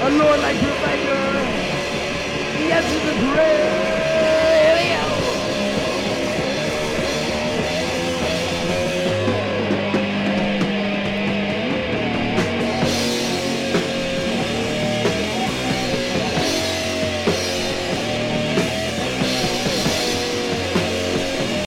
A Lord like provider. He answers the prayer.